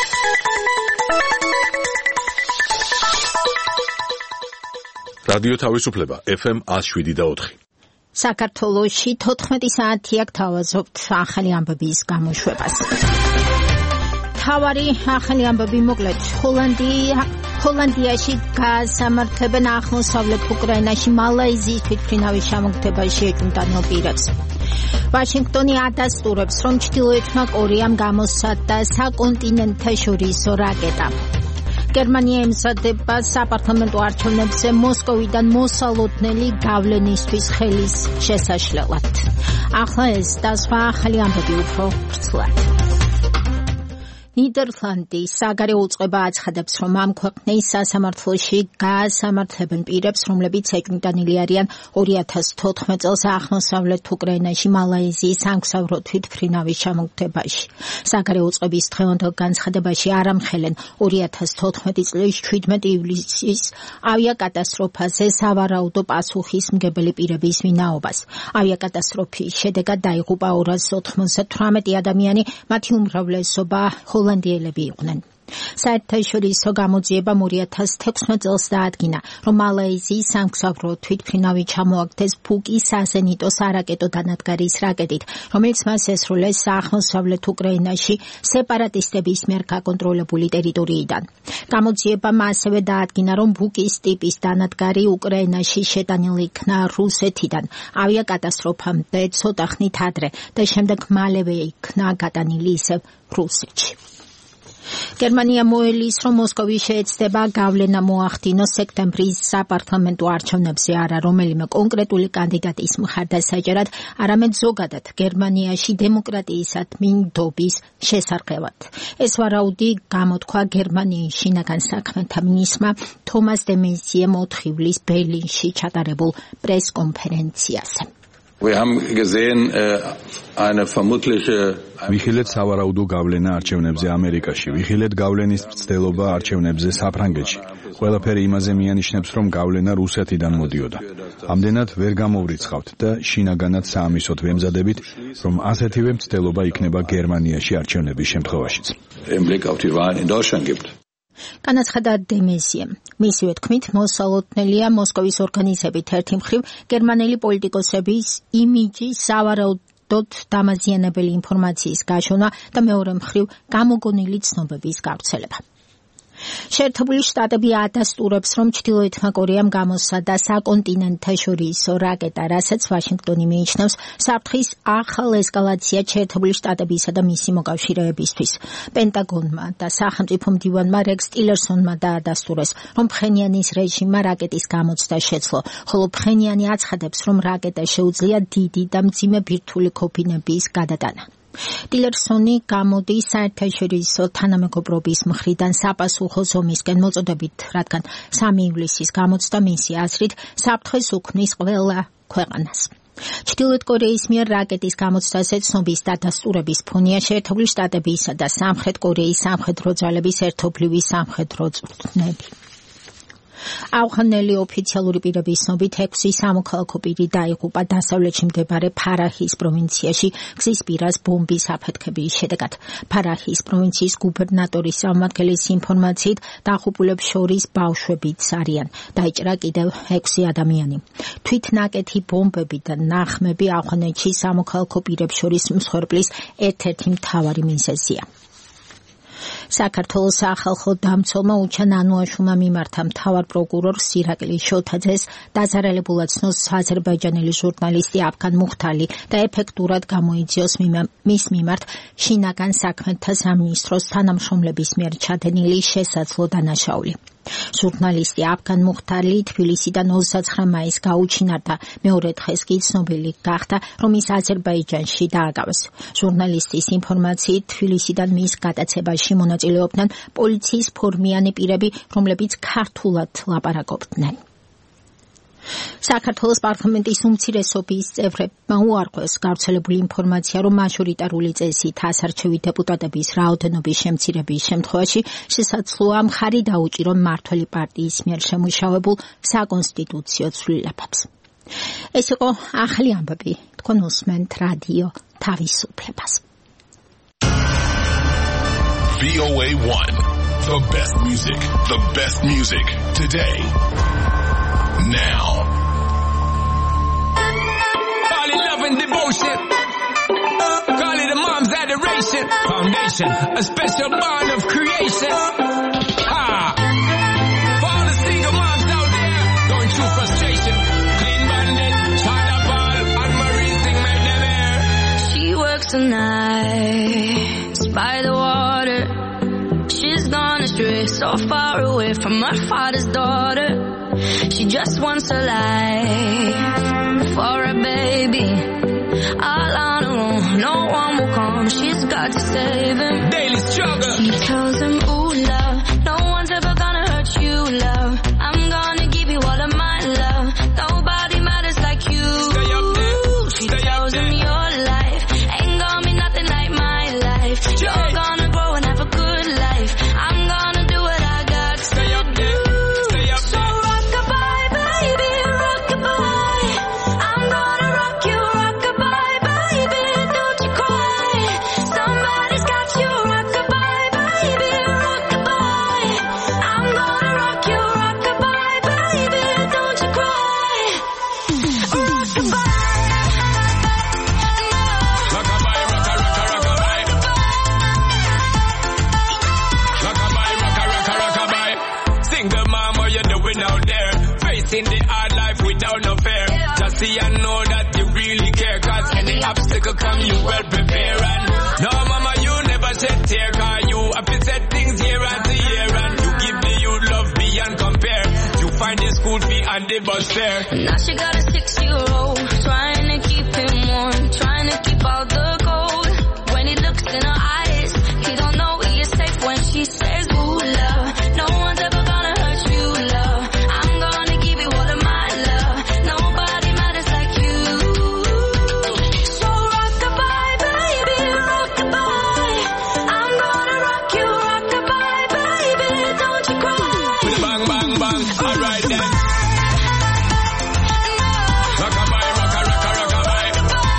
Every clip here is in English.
რადიო თავისუფლება FM 107.4. საქართველოში 14 საათია გთავაზობთ ახალი ამბების გამოშვებას. თავარი ახალი ამბები მოკლედ. ჰოლანდიაში გასამართლებენ აღმოსავლეთ უკრაინაში მალაიზიის თვითმფრინავის ჩამოგდებაში ეჭვმიტანილ პირებს. ვაშინგტონი ადასტურებს, რომ ჩრდილოეთმა კორეამ გამოსცადა საკონტინენტთაშორისო რაკეტა. გერმანია ემზადება საპარლამენტო არჩევნებზე მოსკოვიდან მოსალოდნელი გავლენისთვის ხელის შესაშლელად. ახლა ეს და სხვა ახალი ამბები უფრო ვრცლად. ნიდერლანდის საგარეო უწყება აცხადებს, რომ ამ ქვეყნის სასამართლოში გაასამართლებენ პირებს, რომლებიც ეჭვმიტანილი არიან 2014 წელს აღმოსავლეთ უკრაინაში მალაიზიის სამგზავრო თვითმფრინავის ჩამოგდებაში. საგარეო უწყების დღევანდელ განცხადებაში არ ამხელენ 2014 წლის 17 ივლისის ავიაკატასტროფაზე სავარაუდო პასუხისმგებელი პირების ვინაობას. ავიაკატასტროფის შედეგად დაიღუპა 298 ადამიანი, მათი უმრავლესობა ჰოლანდიელები იყვნენ. საერთაშორისო გამოძიებამ 2016 წელს დაადგინა, რომ მალაიზიის სამგზავრო თვითმფრინავი ჩამოაგდეს ფუკის საზენიტო სარაკეტო დანადგარის რაკეტით, რომელიც მას ესრულეს აღმოსავლეთ უკრაინაში სეპარატისტების მიერ გაკონტროლებული ტერიტორიიდან. გამოძიებამ ასევე დაადგინა, რომ ფუკის ტიპის დანადგარი უკრაინაში შეტანილი იქნა რუსეთიდან ავიაკატასტროფამდე ცოტა ხნით ადრე და შემდეგ მალევე იქნა გატანილი ისევ რუსეთში. გერმანია მოელის, რომ მოსკოვი შეეცდება გავლენა მოახდინოს სექტემბრის საპარლამენტო არჩევნებზე არა რომელიმე კონკრეტული კანდიდატის მხარდასაჭერად, არამედ ზოგადად გერმანიაში დემოკრატიისადმი ნდობის შესარყევად. ეს ვარაუდი გამოთქვა გერმანიის შინაგან საქმეთა მინისტრმა თომას დე მეზიემ 4 ივლისს ბერლინში ჩატარებულ პრესკონფერენციაზე. ვიხილეთ სავარაუდო გავლენა არჩევნებზე ამერიკაში, ვიხილეთ გავლენის მცდელობა არჩევნებზე საფრანგეთში. ყველაფერი იმაზე მიანიშნებს, რომ გავლენა რუსეთიდან მოდიოდა. ამდენად ვერ გამოვრიცხავთ და შინაგანად საამისოდ ვემზადებით, რომ ასეთივე მცდელობა იქნება გერმანიაში არჩევნების შემთხვევაშიც. განაცხადა დე მეზიემ. მისივე თქმით, მოსალოდნელია მოსკოვის ორგანიზებით ერთი მხრივ გერმანელი პოლიტიკოსების იმიჯის სავარაუდოდ დამაზიანებელი ინფორმაციის გაშონა და მეორე მხრივ გამოგონილი ცნობების გავრცელება. შეერთებული შტატები ადასტურებს, რომ ჩრდილოეთმა კორეამ გამოსცადა საკონტინენტთაშორისო რაკეტა, რასაც ვაშინგტონი მიიჩნევს საფრთხის ახალ ესკალაციად შეერთებული შტატებისა და მისი მოკავშირეებისთვის. პენტაგონმა და სახელმწიფო მდივანმა რეკს ტილერსონმა დაადასტურეს, რომ ფხენიანის რეჟიმმა რაკეტის გამოცდა შეძლო, ხოლო ფხენიანი აცხადებს, რომ რაკეტა შეუძლია დიდი და მძიმე ბირთვული ქოფინების გადატანა. ტილერსონი გამოდის საერთაშორისო თანამეგობრობის მხრიდან საპასუხო ზომისკენ მოწოდებით, რადგან 3 ივლისის გამოცდა მისი აზრით საფრთხეს უქმნის ყველა ქვეყანას. ჩრდილოეთ კორეის მიერ რაკეტის გამოცდაზე ცნობის დადასტურების ფონია შეერთებული შტატებისა და სამხრეთ კორეის სამხედრო ძალების ერთობლივი სამხედრო წვრთნები. ავღანელი ოფიციალური პირების ცნობით 6 სამოქალაქო პირი დაიღუპა დასავლეთში მდებარე ფარაჰის პროვინციაში გზის პირას ბომბის აფეთქების შედეგად. ფარაჰის პროვინციის გუბერნატორის წარმომადგენლის ინფორმაციით დაღუპულებს შორის ბავშვებიც არიან. დაიჭრა კიდევ 6 ადამიანი. თვითნაკეთი ბომბები და ნახმები ავღანეთში სამოქალაქო პირებს შორის მსხვერპლის ერთ-ერთი მთავარი მიზეზია. საქართველოს სახალხო დამცველმა უჩან ანუაშვილმა მიმართა მთავარ პროკურორ ირაკლი შოთაძეს დაზარალებულად ცნოს აზერბაიჯანელი ჟურნალისტი აფგან მუხთალი და ეფექტურად გამოიძიოს მის მიმართ შინაგან საქმეთა სამინისტროს თანამშრომლების მიერ ჩადენილი შესაძლო დანაშაული. ჟურნალისტი აფგან მუხთალი თბილისიდან 29 მაისს გაუჩინარდა, მეორე დღეს კი ცნობილი გახდა, რომ ის აზერბაიჯანში დააგავეს. ჟურნალისტის ინფორმაციით თბილისიდან მის გატაცებაში მონაწილეობდნენ პოლიციის ფორმიანი პირები, რომლებიც ქართულად ლაპარაკობდნენ. საქართველოს პარლამენტის უმცირესობის წევრებმა უარყვეს გავრცელებული ინფორმაცია, რომ მაჟორიტარული წესით ასარჩევი დეპუტატების რაოდენობის შემცირების შემთხვევაში შესაძლოა მხარი დაუჭირონ მმართველი პარტიის მიერ შემუშავებულ საკონსტიტუციო ცვლილებებს. ეს იყო ახალი ამბები. თქვენ უსმენთ რადიო თავისუფლებას. VOA1. The best music. The best music. Today. Now. Call it love and devotion. Call it a mom's adoration. Foundation. A special bond of creation. Ha! For all the single moms out there going through frustration. Clean Bandit, China Ball, and Marie thing made them air. She works the nights by the water. She's gone astray, so far away from her father's daughter. She just wants a life for a baby. All on her own, no one will come. She's got to save him. Daily struggle. She tells him, ooh, love, no one's ever gonna hurt you, love. I'm gonna give you all of my love. Nobody matters like you. Stay up there. She tells him your life ain't gonna be nothing like my life. You're gonna grow and have a good life. I'm gonna do what I got to Stay up there. Stay up So there. rock-a-bye, baby, rock-a-bye. I'm gonna rock you, rock-a-bye, baby, don't you cry. Somebody's got you, rock-a-bye, baby, rock-a-bye. I'm gonna rock you, rock-a-bye, baby, don't you cry. Rock-a-bye. Rockabye, rocka, rocka, rockabye. Rockabye, rocka, rocka, rockabye. Single mom, what you doing out there? Facing the hard life without no fear. Just see and know that you really care. Cause any obstacle come, you well prepare. And no, mama, you never shed tear. Cause you have to set things year after year. And you give the youth love beyond compare. You find the school fee and the bus fare. Now she got a 6-year-old, trying to keep him warm, trying to keep out the cold. When he looks in her eyes, he don't know he is safe when she says, ooh, love, no one's ever gonna hurt you, love. I'm gonna give you all of my love. Nobody matters like you. So rock-a-bye, baby, rock-a-bye. I'm gonna rock you, rock-a-bye, baby, don't you cry. Bang, bang, bang. Alright then. Rockabye, rocka, rocka, rockabye.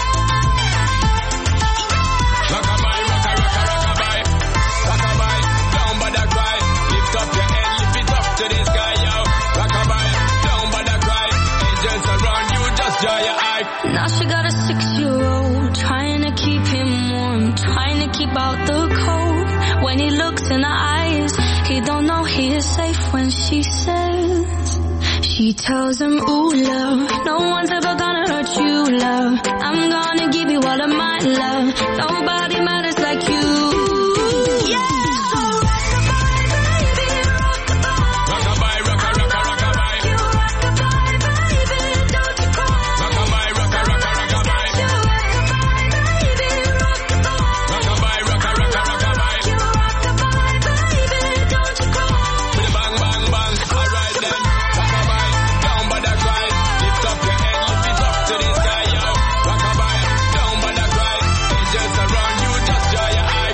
Rockabye, rocka, rocka, rockabye. Rockabye, down by the cry. Lift up your head, lift it up to the sky, yo. Rockabye, down by the cry. Angels around you, just dry your eye. Now she got a 6-year-old, trying to keep him warm, trying to keep out the cold. When he looks in her eyes, he don't know he is safe when she says, she tells him, ooh, love, no one's ever gonna hurt you, love. I'm gonna give you all of my love. Nobody matters like you. Yeah. So rock-a-bye, baby, rock-a-bye. Rockabye, rocka, rocka, rockabye. You rock-a-bye, baby, don't you cry. Rockabye, rocka, rocka, rockabye. You rock-a-bye, baby, rock-a-bye. Rockabye, rocka, rocka, rockabye. You rock-a-bye, baby, don't you cry. Bang, bang, bang. Alright then. Rockabye, down by the cry. Lift up your head, lift it up to the sky, yo. Rockabye, down by the cry. Angels around you, just dry your eye.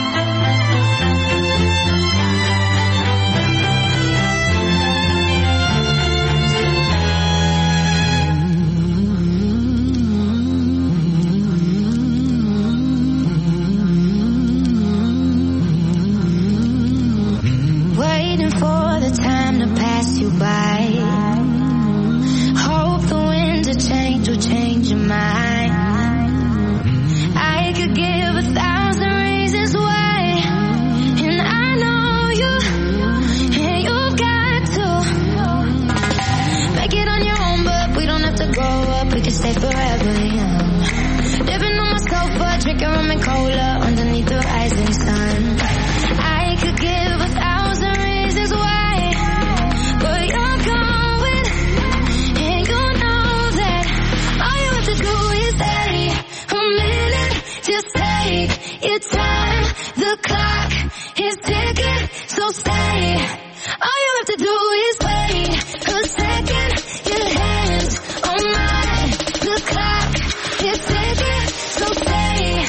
Waiting for the time to pass you by. Hope the winds of change will change your mind. I could give 1,000 reasons why, and I know you, and you've got to make it on your own, but we don't have to grow up, we can stay forever young. Living on my sofa, drinking rum and cola underneath the rising sun. I could give 1,000 reasons why, but you're going, and you know that all you have to do is stay a minute. Just take your time, the clock is ticking, so stay. All you have to do is wait a second. Your hands on mine, the clock is ticking, so stay.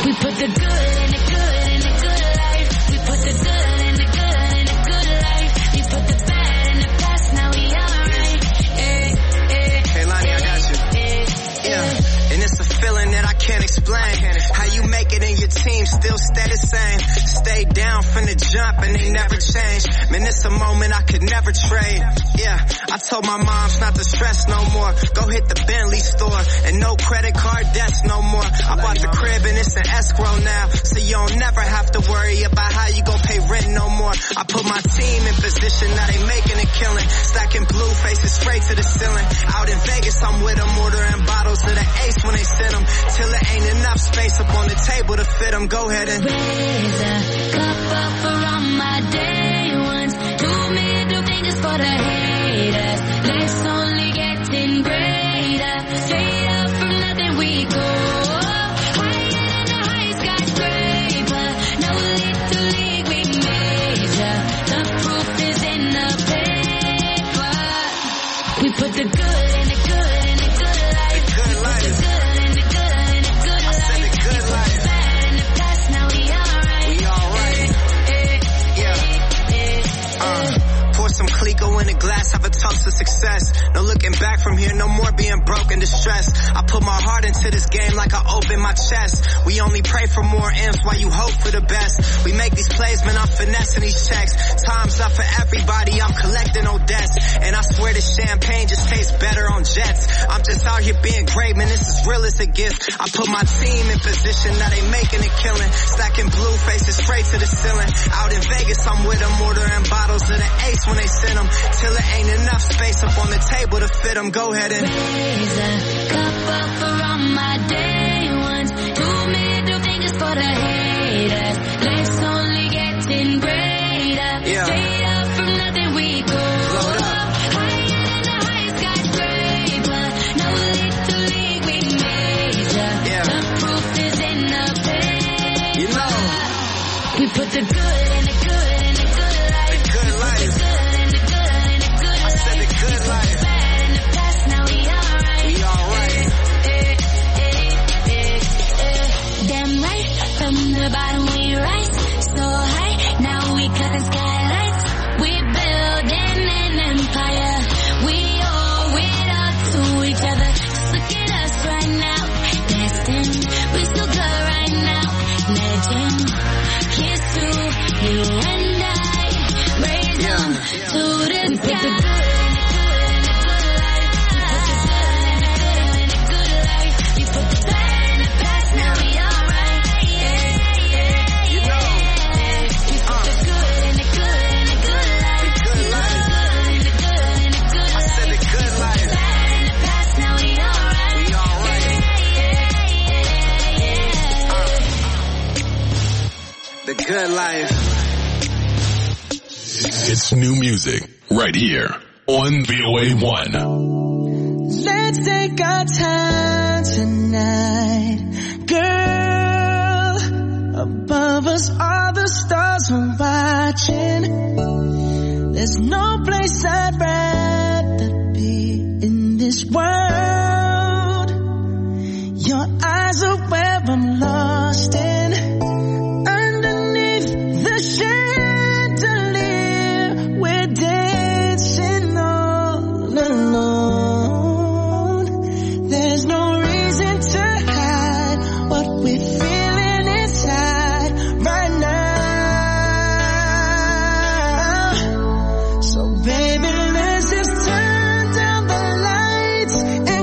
We put the good in the good in the good life. We put the good in the good in the good life. We put the bad in the past, now we alright. Hey Lonnie, I got you. Yeah, and it's a feeling that I can't explain. How you make it in your team still stay the same. Stay down from the jump and they never change. Man, it's a moment I could never trade. Yeah, I told my moms not to stress no more. Go hit the Bentley store and no credit card debts no more. I bought the crib and it's an escrow now, so you don't never have to worry about how you gon' pay rent no more. I put my team in position, now they making a killing. Stacking blue faces straight to the ceiling. Out in Vegas, I'm with them, ordering bottles of the Ace when they send them. Till there ain't enough space up on the table to fit them. Go ahead and raise a cup up for all my day ones. Two middle fingers for the haters. Life's only getting greater. Straight up from nothing we go. Higher than the high skyscraper. No little league we major. The proof is in the paper. We put the good in the good in the good life. the good life. The good in the good in the good I said life. the good life. Bad in the past, now we alright. We alright. Pour some Clico in a glass, have a toast to success. No looking back from here, no more being broke and distressed. I put my heart into this game like I open my chest. We only pray for more M's while you hope for the best. We make these plays, man, I'm finessing these checks. Time's up for everybody, I'm collecting no debts. And I swear this champagne just tastes better on jets. I'm just out here being great, man, this is real as it gets. I put my team in position, now they making a killing. Stacking blue faces straight to the ceiling. Out in Vegas, I'm with them, ordering bottles of the Ace when they send them. Till there ain't enough space up on the table to fit them. Go ahead and raise a cup up for all my day ones. Two middle fingers for the haters. Life's only getting greater. Yeah. Straight up from nothing we go. Load up. Higher than the high skyscraper. No little league we major. Yeah. The proof is in the paper. You know. We put the good in the good in the good life. The good life. The good in the good in the good I said the good life. Bad in the past, now we alright. We alright. Damn right, from the bottom we rise so high. Now we cutting skylights. We building an empire. We owe it all to each other. Just look at us right now. Destined, we so good right now. Legend, here's to you and I. Raise them to the sky. The good life. It's new music right here on VOA1. Let's take our time tonight, girl. Above us all the stars are watching. There's no place I'd rather be in this world. Your eyes are where I'm lost in. Baby, let's just turn down the lights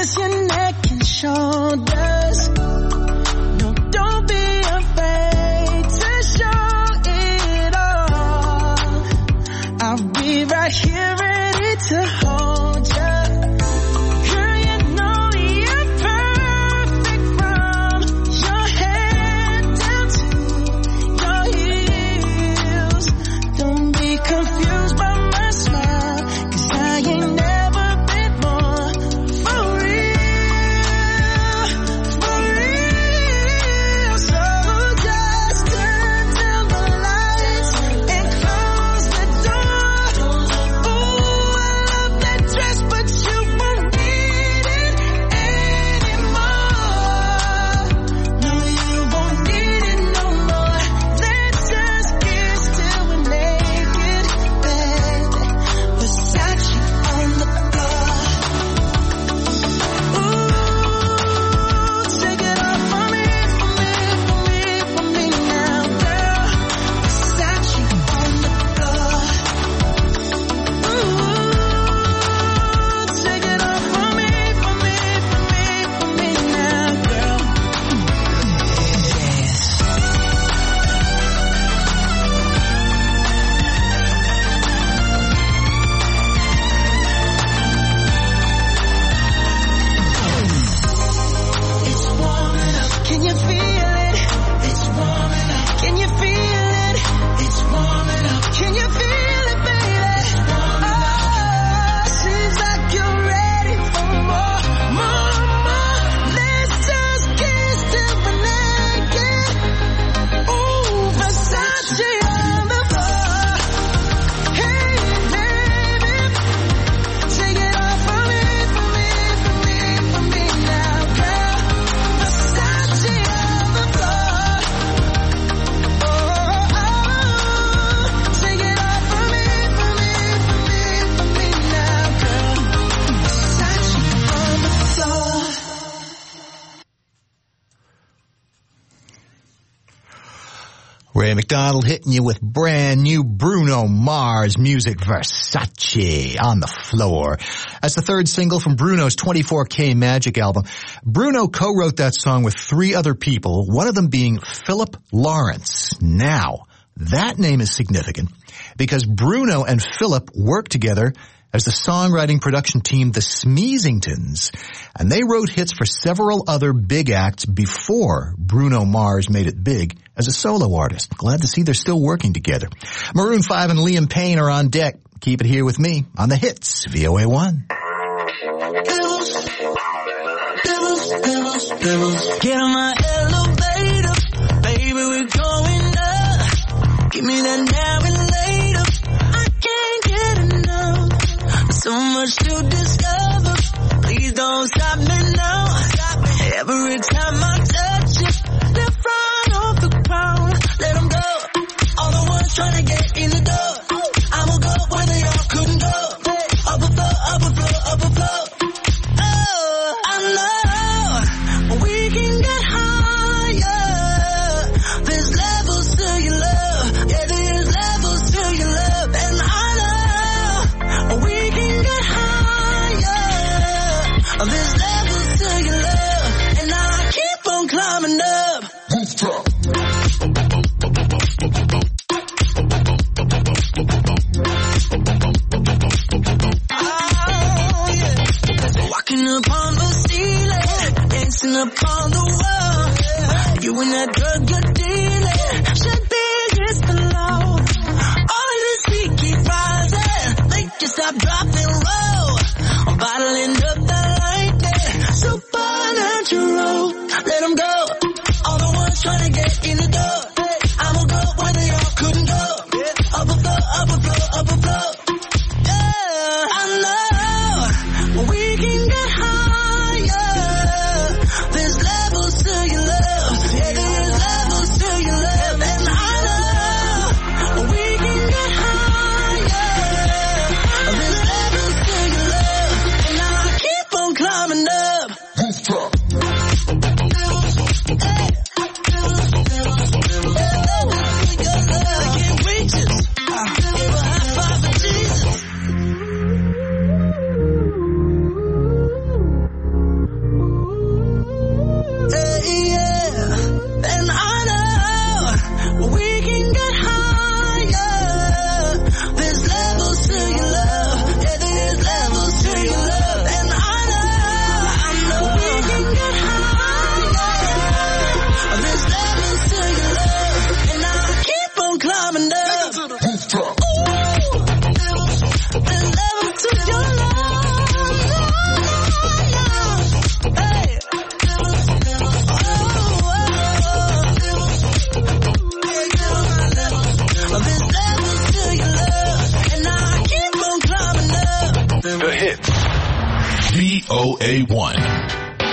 just your neck and shoulders. No, don't be afraid to show it all. I'll be right here ready to hold you. Girl, you know you're perfect from your head down to your heels. Don't be confused by my smile, 'cause I ain't never been more for real, for real. So just turn down the lights and close the door. Ooh, I love that dress, but you won't need it anymore. No, you won't need it no more. Let's just kiss till we're naked, baby. Versace on the floor. Ooh, take it off for me, for me, for me, for me now, girl. Versace on the floor. Ooh, take it off for me, for me, for me, for me now, girl. It's warming up. Can you feel it? It's warming up. Can you feel it? It's warming up. Can you feel it, baby? Oh, seems like you're ready for more, more, more. Let's just kiss till we're naked. Ooh, Versace on the floor. Hey, baby, take it off for me, for me, for me, for me now, girl. Versace on the floor. Oh, take it off for me, for me, for me, for me now, girl. Versace on the floor. Ray McDonald hitting you with brand new Bruno Mars music, Versace on the floor. That's the third single from Bruno's 24K Magic album. Bruno co-wrote that song with 3 other people, one of them being Philip Lawrence. Now, that name is significant because Bruno and Philip worked together as the songwriting production team, the Smeezingtons, and they wrote hits for several other big acts before Bruno Mars made it big as a solo artist. Glad to see they're still working together. Maroon 5 and Liam Payne are on deck. Keep it here with me on the hits, VOA1. Get on my elevator, baby, we're going up. Give me that now and later. I can't get enough. So much to discover. Please don't stop me now. Every time I touch you, left right off the ground. Let them go. All the ones trying to get in the door. I will go where they all couldn't go. Up a floor, up a floor, up a floor. Oh, I know we can get higher. There's levels to your love. Yeah, there's levels to your love. And I know we can get higher. There's levels to your love. And I keep on climbing up. Oh, yeah. Walking upon the ceiling, dancing upon the wall. You and that drug you're dealing should be against the law. All of this heat keep rising, make you stop, drop and roll. I'm bottling up the lightning, supernatural. Let them go. All the ones trying to get in the door. I will go where they all couldn't go. Up a floor, up a floor, up a floor. Yeah, I know we can get higher. There's levels to your love. Yeah, there's levels to your love. And I know we can get higher. There's levels to your love. And I keep A1.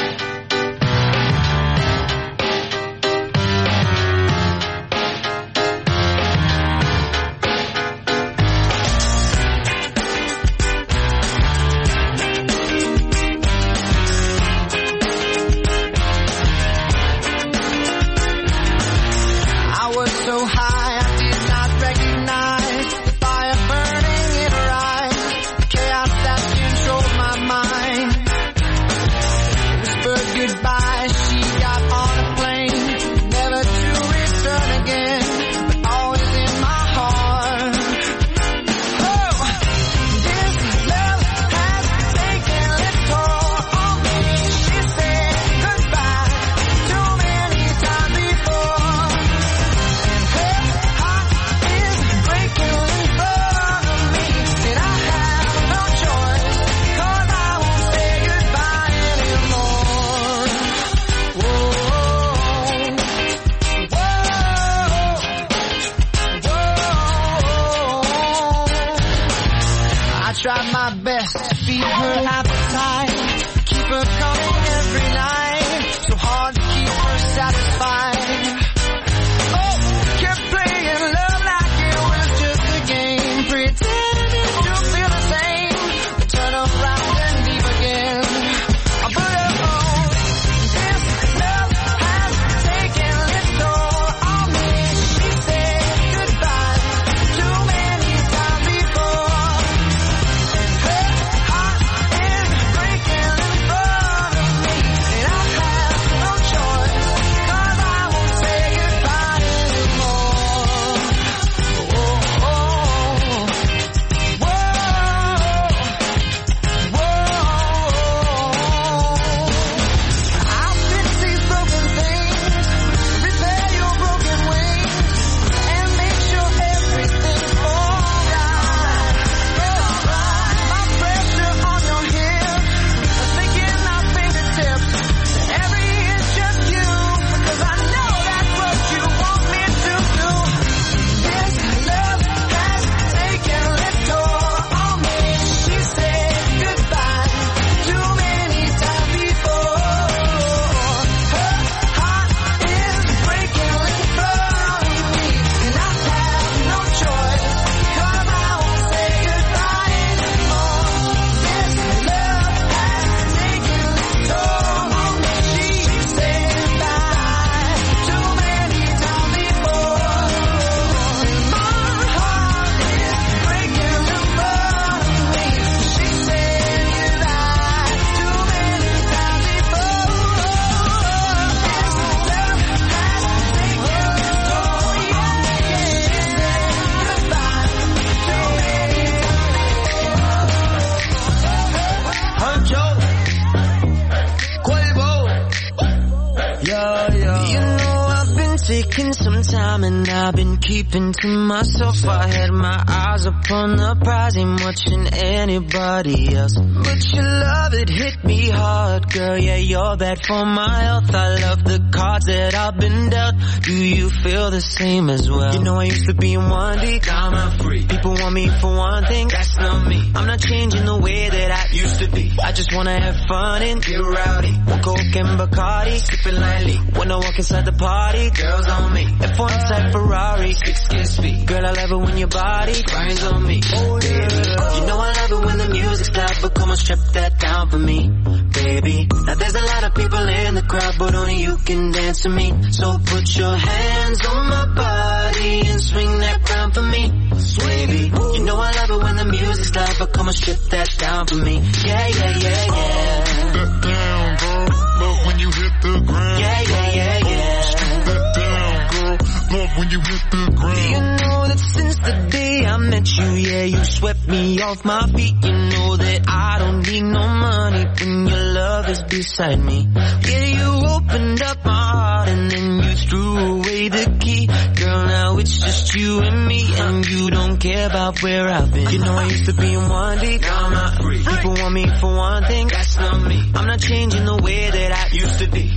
And I've been keeping to myself. I had my eyes upon the prize, ain't watching anybody else. But your love, it hit me hard, girl. Yeah, you're bad for my health. I love the cards that I've been dealt. Do you feel the same as well? You know I used to be in one deep, now I'm free. People want me for one thing, that's not me. I'm not changing the way that I used to be. I just wanna have fun and get rowdy. One Coke and Bacardi, sipping lightly. When I walk inside the party, girls on me. F1 type Ferrari, 6 speed. Girl, I love it when your body grinds on me. Oh yeah. You know I love it when the music's loud, but come on, strip that down for me, baby. Now there's a lot of people in the crowd, but only you can dance to me. So put your hands on my body and swing that crown for me, baby. You know I love it when the music's loud, but come on, strip that down for me. Yeah, yeah, yeah, yeah. Strip that down, girl. Love when you hit the ground. Yeah, yeah, yeah, yeah. Strip that down, girl. Love when you hit the ground. You know that since the day I met you, yeah, you swept me off my feet. You know that I don't need no money when your love is beside me. Yeah, you opened up my heart and then you threw away the key. Girl, now it's just you and me, and you don't care about where I've been. You know I used to be in one deep, now I'm not free. People want me for one thing, that's not me. I'm not changing the way that I used to be.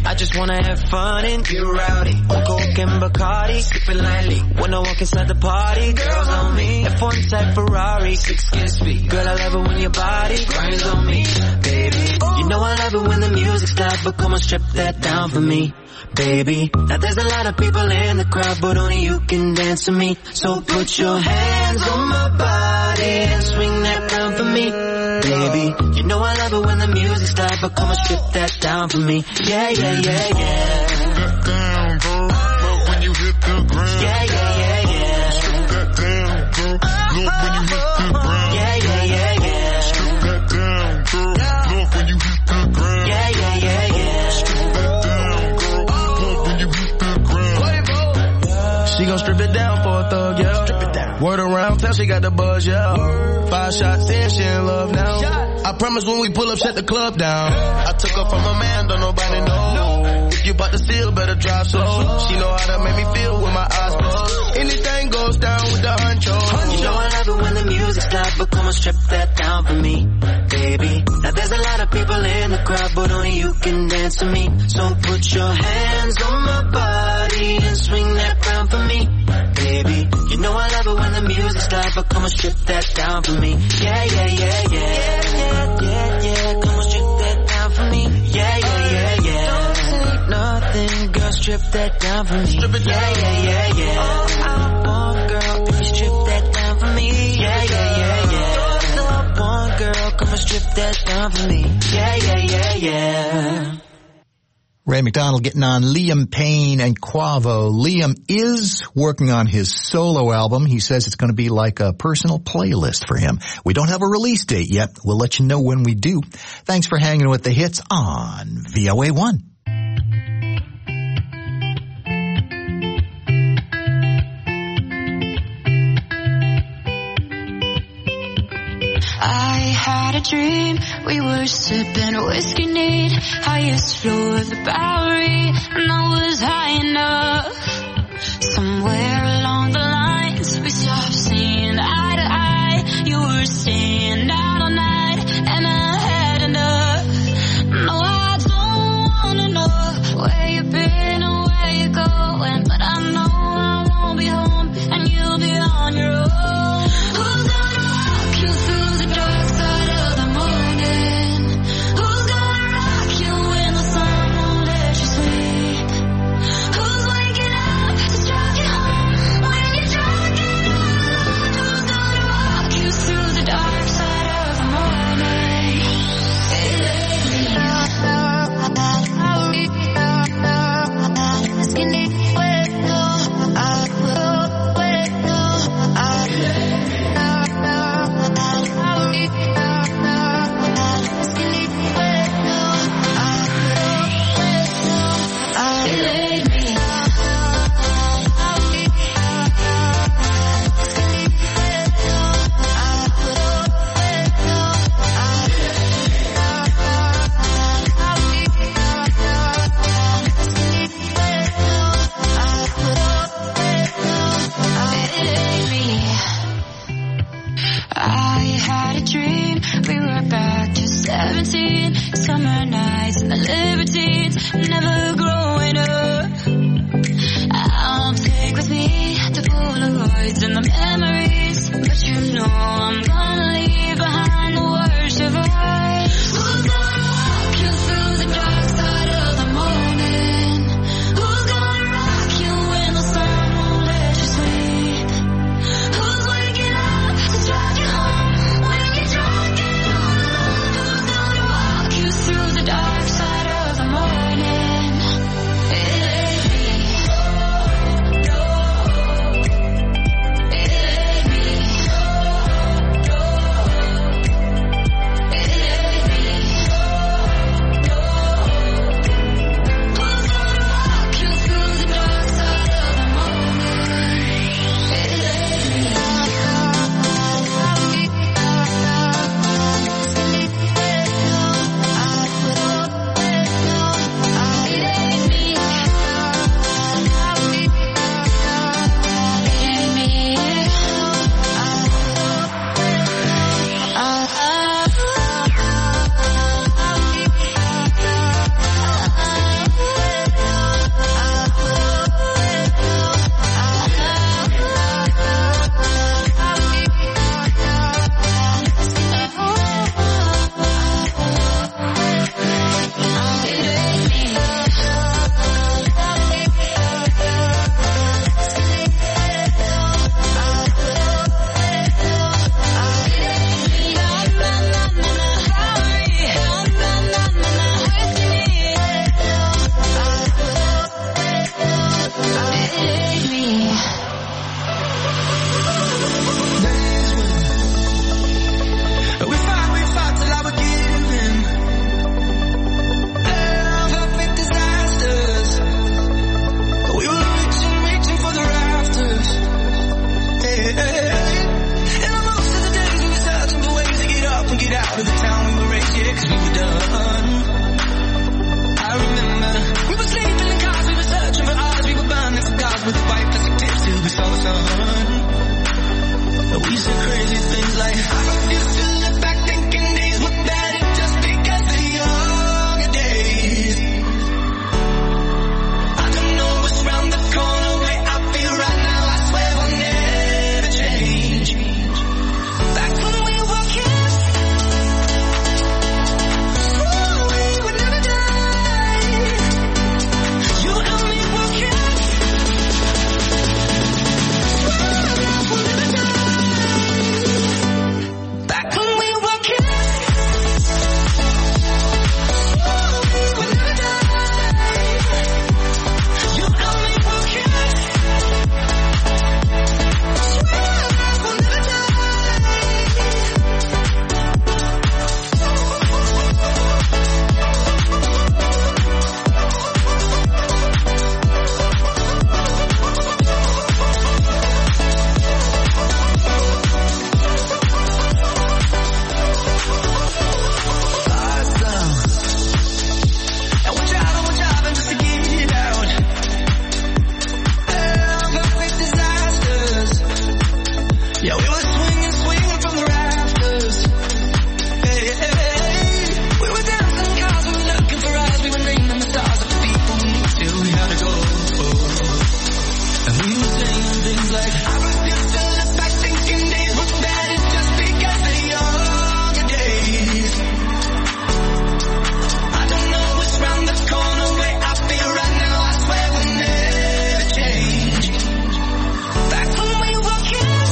I just wanna have fun and get rowdy. On coke and Bacardi, sipping lightly. When I walk inside the party, girls on me. F1 type Ferrari, 6 skin speed. Girl, I love it when your body grinds on me, baby. You know I love it when the music's loud, but come on, strip that down for me, baby. Now there's a lot of people in the crowd, but only you can dance with me. So put your hands on my body and swing that round for me, baby. You know I love it when the music's loud, but come on, strip that down for me. Yeah, yeah, yeah, yeah. Strip that down, girl. Love when you hit the ground. Yeah, yeah, yeah, yeah. Strip that down, girl. Love when you hit the ground. Yeah, yeah, yeah, yeah. Strip that down, girl. Love when you hit the ground. Yeah, yeah, yeah, yeah. Strip that down, girl. Love when you hit the ground. She gon' strip it down for a thug, yeah. Strip it down. Word around town, she got the buzz, yeah. 5 shots in, she in love now. I promise when we pull up, shut the club down. I took her from a man, don't nobody know. If you bout to steal, better drive slow. She know how to make me feel with my eyes closed. Anything goes down with the honcho. You know I love it when the music's loud, but come on, strip that down for me, baby. Now there's a lot of people in the crowd, but only you can dance with me. So put your hands on my body and swing that round for me, baby. You know I love it when the music's loud, but come on, strip that down for me. Yeah, yeah, yeah, yeah. Yeah, yeah, yeah, yeah. Come on, strip that down for me. Yeah, yeah, yeah, yeah. Don't say nothing, girl, strip that down for me. Strip it down. Yeah, yeah, yeah, yeah. All I want, girl, if you strip that down for me. Yeah, yeah, yeah, yeah. All I want, girl, come on, strip that down for me. Yeah, yeah, yeah, yeah. Ray McDonald getting on Liam Payne and Quavo. Liam is working on his solo album. He says it's going to be like a personal playlist for him. We don't have a release date yet. We'll let you know when we do. Thanks for hanging with the hits on VOA1. I had a dream, we were sipping whiskey neat, highest floor of the Bowery, and I was high enough. Somewhere along the lines, we stopped seeing eye to eye. You were staying out all night, and I had enough. No, I don't wanna know where you've been or where you're going, but I know I won't be home, and you'll be on your own. Who's gonna walk you through the dark side of the morning? Who's gonna rock you when the sun won't let you sleep? Who's waking up to drive you home when you're drunk and all alone? Who's gonna walk you through the dark side of the morning? I had a dream, we were back to 17, summer nights and the libertines, never growing up. I'll take with me the Polaroids and the memories, but you know I'm gonna leave behind the worst of us. Who's gonna walk you through the dark side of the morning? Who's gonna rock you when the sun won't let you sleep? Who's waking up to drive you home when you're drunk and all alone? Who's gonna walk you through the dark side of the morning? You said crazy things like, I refuse to look back thinking these were better just because of younger days. I don't know what's round the corner, way I feel right now, I swear I'll never change. Back when we were kids, swore we would never die. You and me were kids, swore that we'll never die. Back when we were kids, swore we would never die. You and me were kids, swear that we'll never die. Awesome. And we're driving just to get it out. Perfect disasters. Yeah, we were swinging from the rafters. Hey, hey, hey. We were dancing cars, we were looking for eyes, we were naming the stars of the people we knew till we had to go. And we were saying things like, I refuse to look back thinking days were better just because of younger days. I don't know what's round the corner, way I feel right now, I swear we'll never change. Back when we were kids,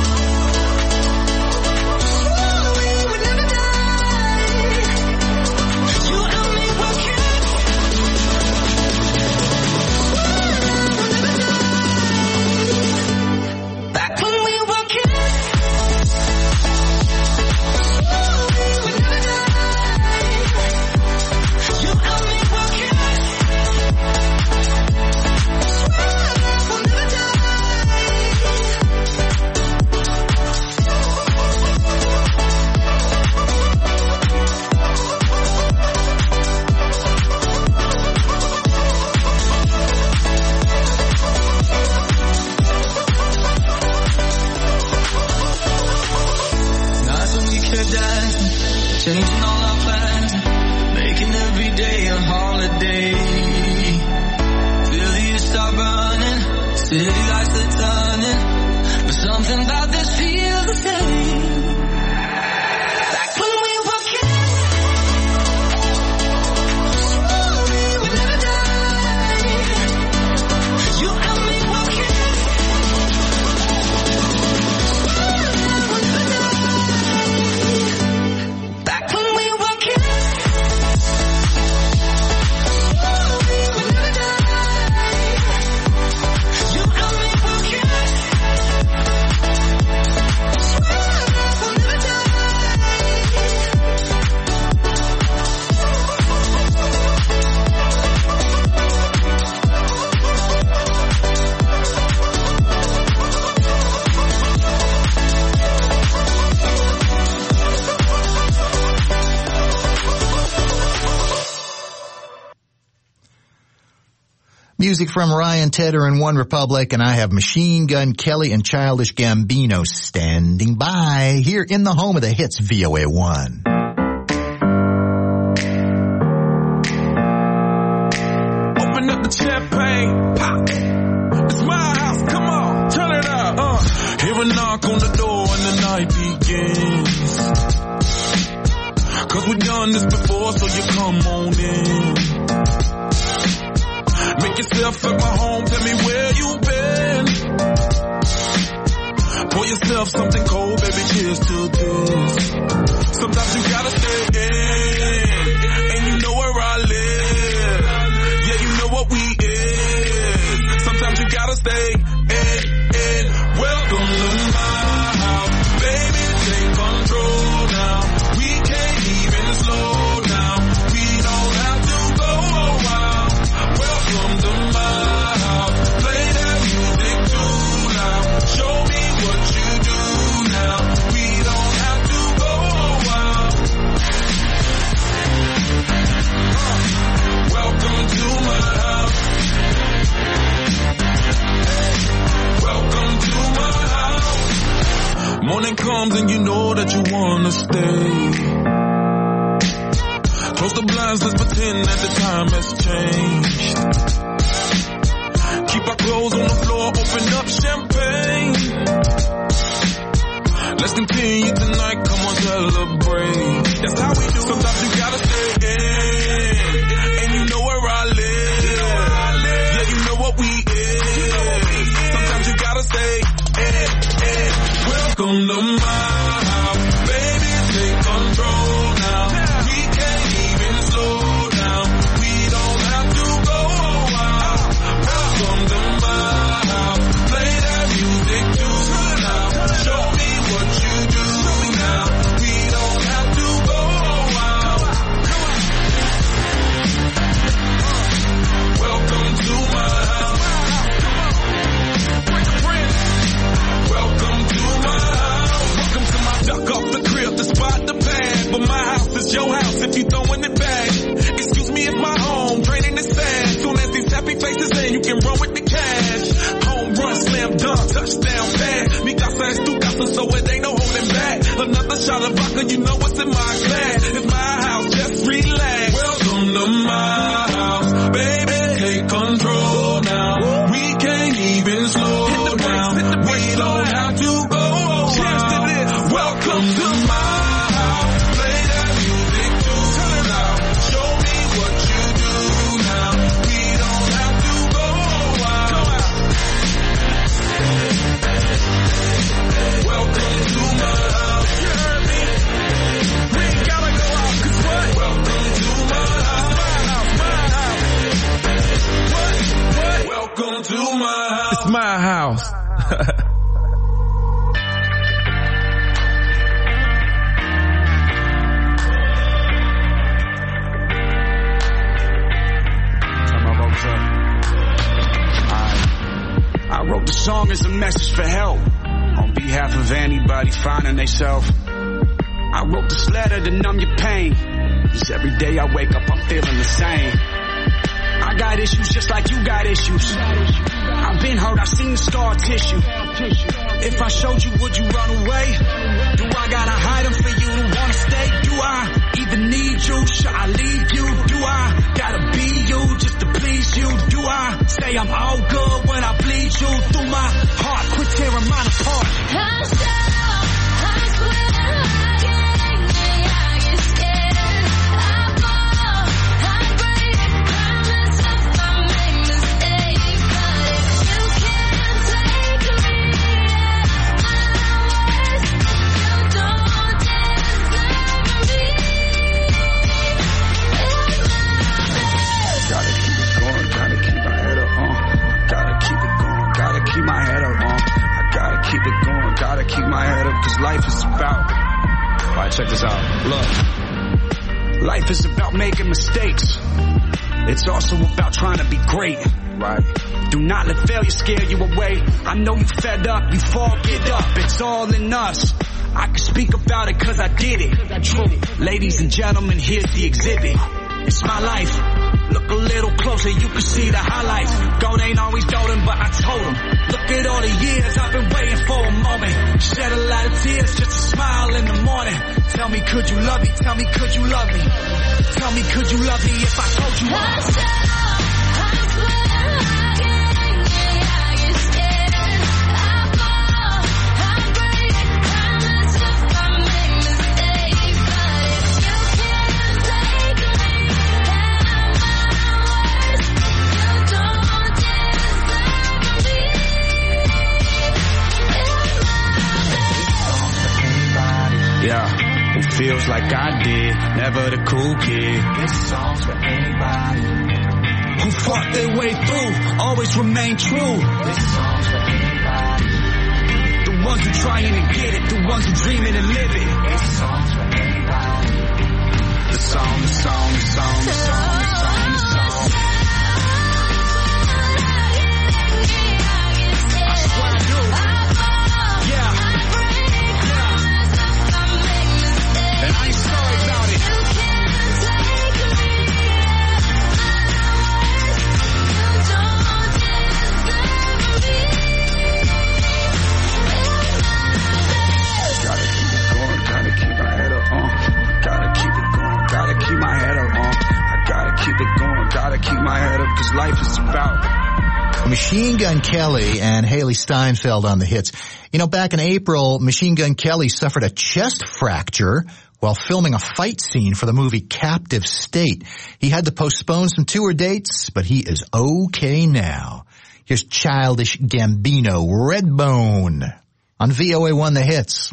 swore we would never die. You and me were kids, swore that we'll never die. Back when we were kids, swore we would never die. You and me were kids, swear that we'll never die. Nights when we kept dancing, changing all our plans, making every day a holiday. Feel the years start running, city lights are turning, but something about this feels the same. Back when we were kids, swore we would never die. You and me were kids, swore that we'll never die. Back when we were kids, swore we would never die. You and me were kids, swear that we'll never die. Music from Ryan Tedder and One Republic, and I have Machine Gun Kelly and Childish Gambino standing by here in the home of the hits, VOA1. Open up the champagne, pop. It's my house, come on, turn it up. Hear a knock on the door and the night begins. 'Cause we've done this before, so you come on in. Make yourself at my home, tell me where you been. Pour yourself something cold, baby, cheers to this. Sometimes you gotta stay in, and you know where I live. Yeah, you know what we is. Sometimes you gotta stay in. Welcome to my house, baby, take control now. We can't even slow down. We don't have to go a while. Welcome to my house, play that music too loud. Show me what you do arms and you know that you wanna stay. Close the blinds, let's pretend that the time has changed. Keep our clothes on the floor, open up champagne. Let's continue tonight, come on, celebrate. That's how we do. Sometimes you gotta stay in, and you know where I live. Yeah, you know what we is. Sometimes you gotta stay in. Welcome to my house, baby, take control now. We can't even slow down. We don't have to go out. Welcome to my house, play that music too now. Show me what you do now. We don't have to go out. Welcome to my house. Welcome to my house. Welcome to my duck off the crib, the spot, the pad. But my house is your house if you throwing it back. Excuse me, it's my home, draining the sand. Soon as these happy faces in, you can run with the cash. Home run, slam dunk, touchdown pass. Mi casa es tu casa, so it ain't no holding back. Another shot of vodka, you know what's in my glass. It's my house, just relax. Welcome to my house, baby, take control now. We can't even slow down. We don't have to go out. Welcome to my house, play that music too loud. Show me what you do now. We don't have to go out. Welcome to my house. You heard me? We ain't gotta go out, 'cause what? Welcome to my house. My house. What? Welcome to my house. It's my house. I wrote the song as a message for help on behalf of anybody finding themselves. I wrote this letter to numb your pain, 'cause every day I wake up I'm feeling the same. I got issues just like you got issues. I've been hurt, I've seen the scar tissue. If I showed you, would you run away? Do I gotta hide them for you to wanna stay? Do I even need you? Should I leave you? Do I gotta be you just to please you? Do I say I'm all good when I bleed you through my heart? Quit tearing mine apart. Keep my head up, 'cause life is about. Alright, check this out. Look, life is about making mistakes. It's also about trying to be great. Right. Do not let failure scare you away. I know you fed up, you fall, get up. It's all in us. I can speak about it 'cause I did it. True. Ladies and gentlemen, here's the exhibit. It's my life. Look a little closer, you can see the highlights. Gold ain't always golden, but I told him. Look at all the years I've been waiting for a moment. Shed a lot of tears just to smile in the morning. Tell me, could you love me? Tell me, could you love me? Tell me, could you love me if I told you Yeah, who feels like I did, never the cool kid. This song's for anybody who fought their way through, always remain true. This song's for anybody. The ones who trying to get it, the ones who dreaming and live it. This song's for anybody. The song, the song, the song, the song, the song, the song. I swear I do. Yeah. And I ain't sorry about it. I gotta keep my head up, cause life is about Machine Gun Kelly and Haley Steinfeld on the hits. You know, back in April, Machine Gun Kelly suffered a chest fracture while filming a fight scene for the movie Captive State. He had to postpone some tour dates, but he is okay now. Here's Childish Gambino, Redbone, on VOA1 The Hits.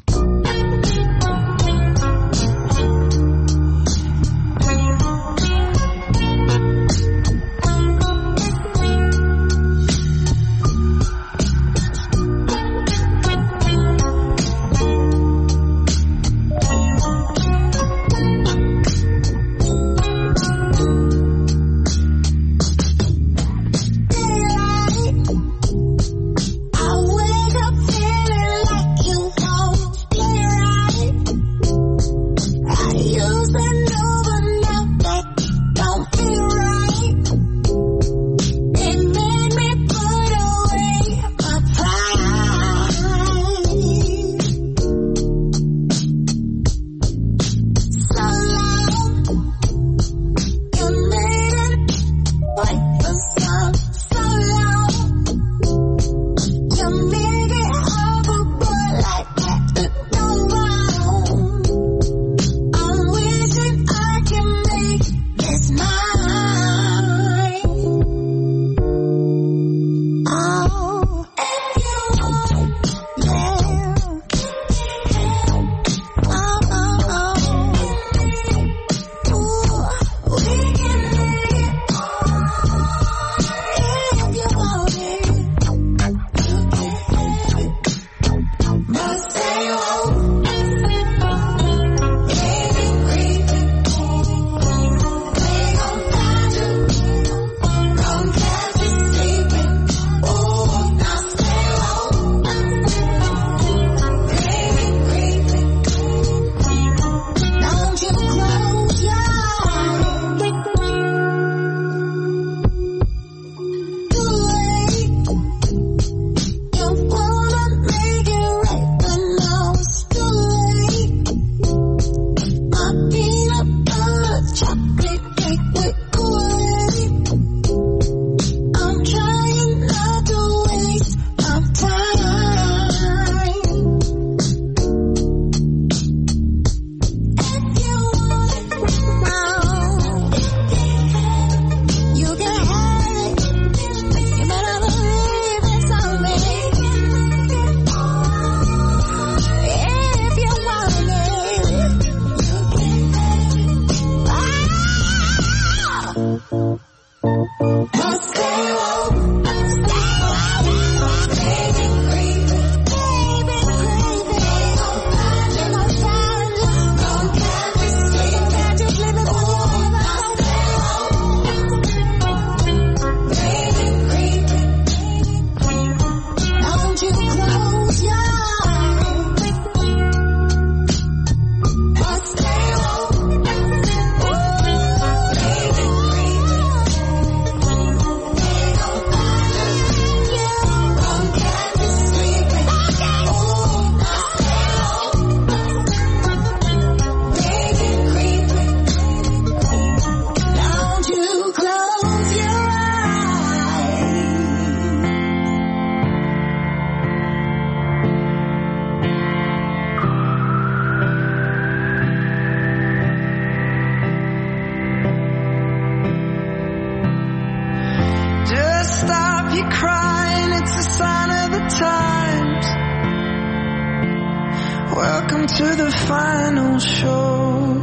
Welcome to the final show.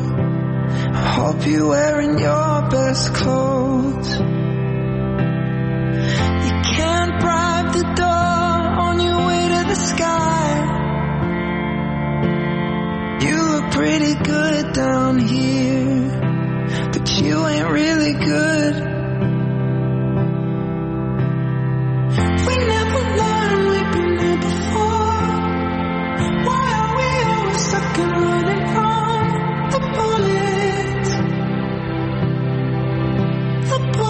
I hope you're wearing your best clothes. You can't bribe the door on your way to the sky. You look pretty good down here, but you ain't really good. We never learned, we've been here before. Why are we always stuck and running from the bullets? The bullets.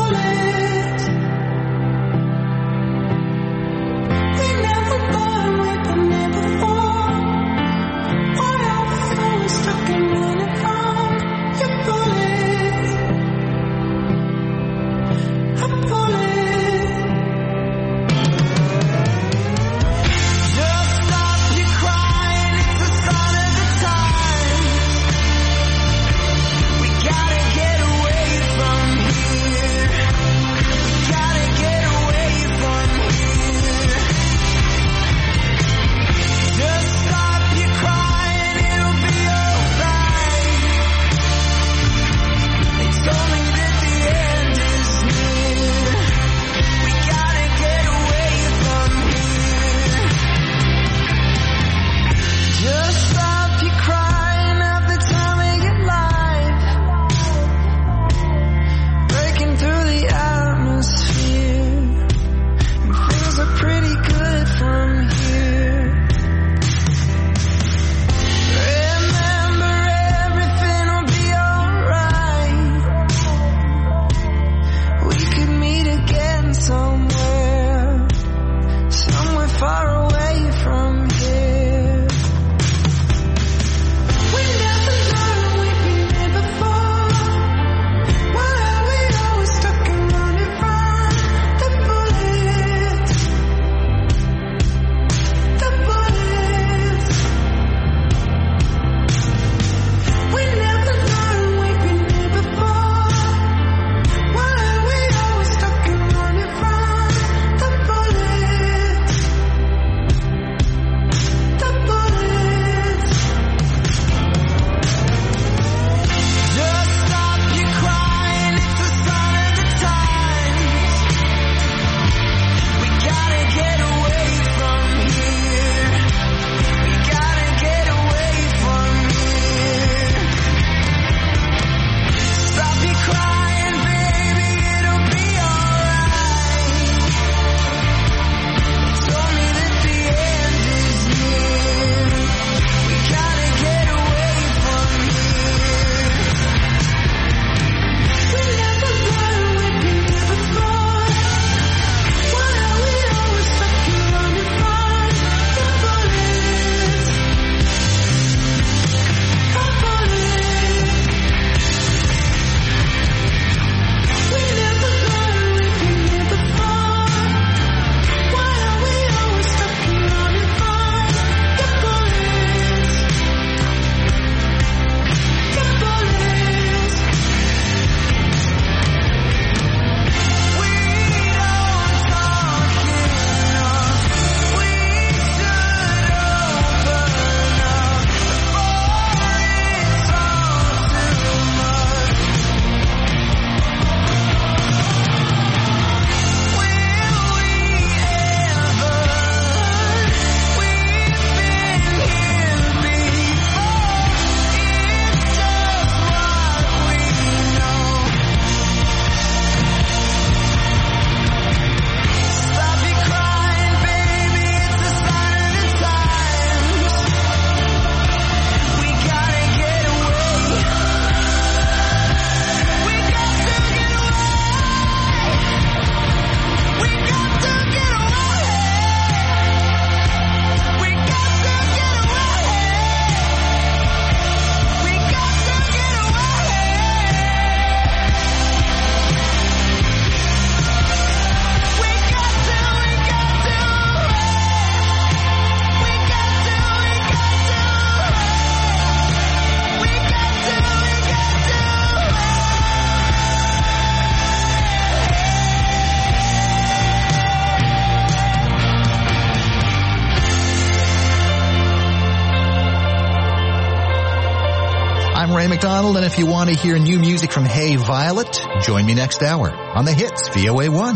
Ray McDonald, and if you want to hear new music from Hey Violet, join me next hour on The Hits, VOA1.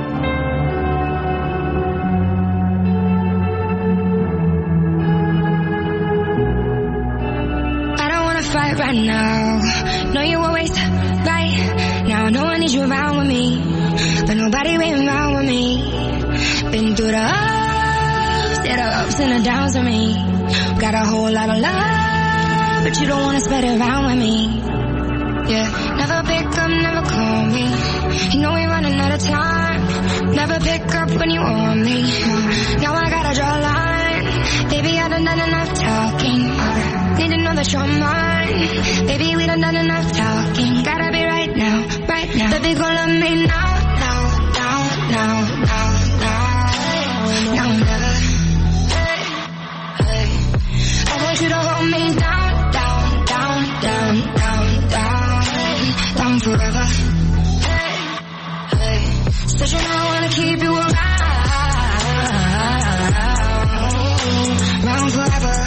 Fight right now. Know you always right. Now I know I need you around with me, but nobody been around with me. Been through the ups, yeah, the ups and the downs with me. Got a whole lot of love, but you don't wanna spread it around with me. Yeah, never pick up, never call me. You know we running out of time. Never pick up when you want me. Now I gotta draw a line. Baby, I done enough talking. Need to know that you're mine. Baby, we done enough talking. Gotta be right now, right now. Baby, gon' love me now, now, now, now, now, now. Now or never. Hey, hey. I want you to hold me down, down, down, down, down, down, down forever. Hey, hey. Said you know I wanna keep you around forever.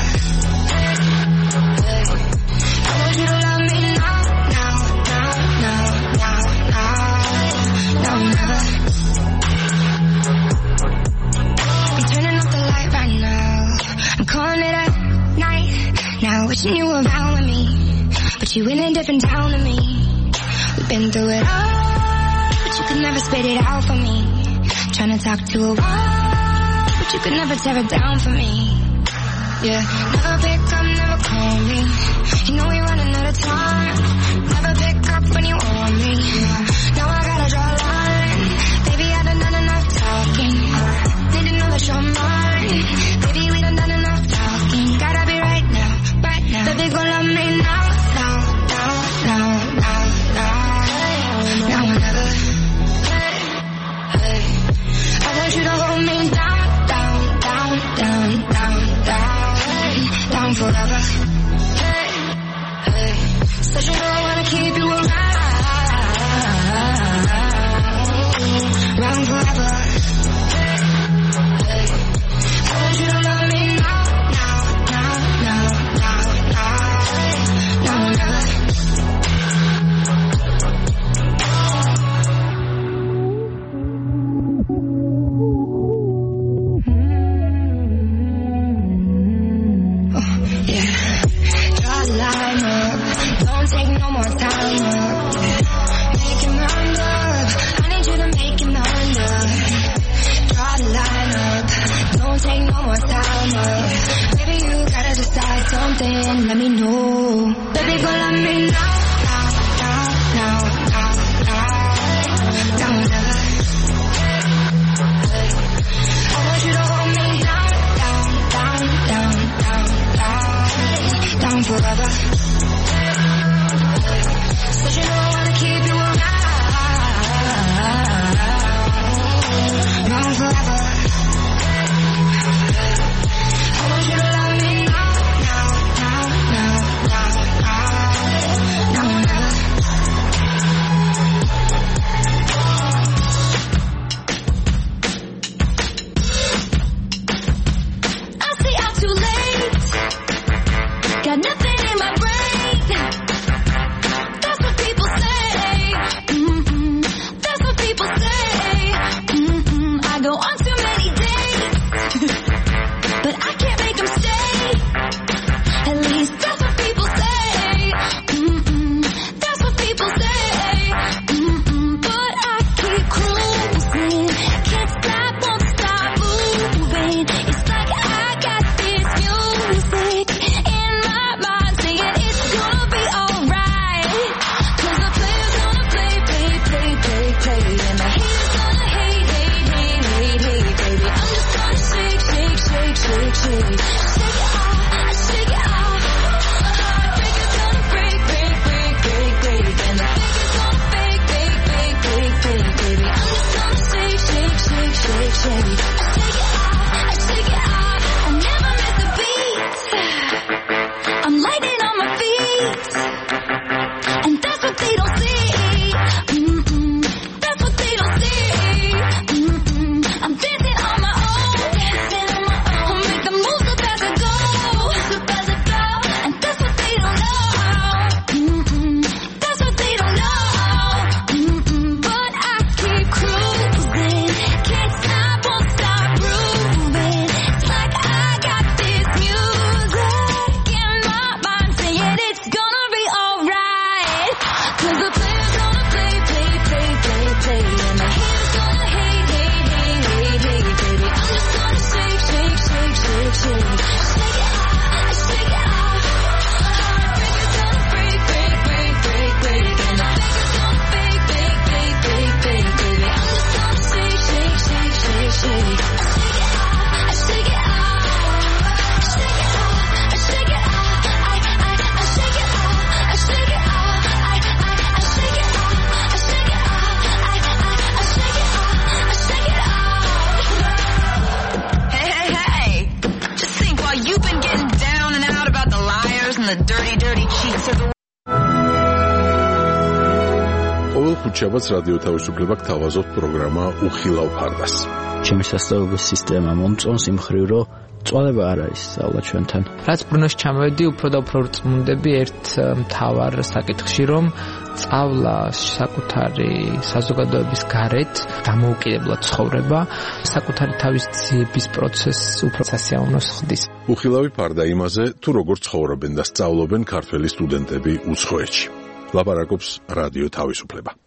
Wishing you were around with me, but you in a different town than me. We've been through it all, but you could never spit it out for me. Trying to talk to a wall, but you could never tear it down for me. Yeah, never pick up, never call me. You know we running out of time. Never pick up when you want me. Now I gotta draw a line. Baby, I done enough talking. Need to know that you're mine. Baby, we done enough talking. Gotta be right now. Baby, gon' love me now, now, now, now, now, now, now or never. Hey, hey. I want you to hold me down, down, down, down, down, down, down forever. Hey, hey. Said you know I wanna keep you around forever. Hey, hey. I want you to love me now. Let me know. Baby, go love me now, now, now, now, now, now, now or never. I want you to hold me down, down, down, down, down, down forever. Said you know I wanna keep you around forever. I want you to love me now. შაბათს რადიო თავისუფლება გთავაზობთ პროგრამა უხილავ ფარდას. ჩემი სასწავლებელი სისტემა მომწონს იმ მხრივ, რომ წვალება არ არის სწავლა ჩვენთან. რაც ბრუნოში ჩამოვედი, უფრო და უფრო წმუნდები ერთ მთავარ საკითხში, რომ სწავლა საკუთარი საზოგადოების გარეთ დამოუკიდებლად ცხოვრება, საკუთარი თავის ძიების პროცესს უფრო სასიამოვნოს ხდის. უხილავი ფარდა იმაზე, თუ როგორ ცხოვრობენ და სწავლობენ ქართველი სტუდენტები უცხოეთში. ლაპარაკობს რადიო თავისუფლება.